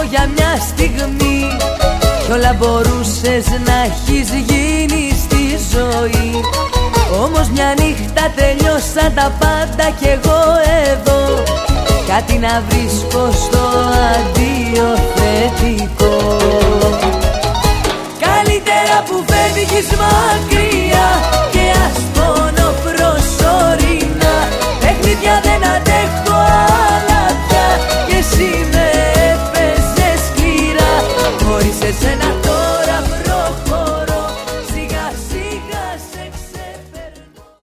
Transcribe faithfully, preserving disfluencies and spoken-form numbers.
για μια στιγμή κι όλα μπορούσες να έχεις γίνει στη ζωή. Όμως μια νύχτα τελειώσαν τα πάντα κι εγώ εδώ κάτι να βρίσκω στο αντίο θετικό. Καλύτερα που φεύγεις μακριά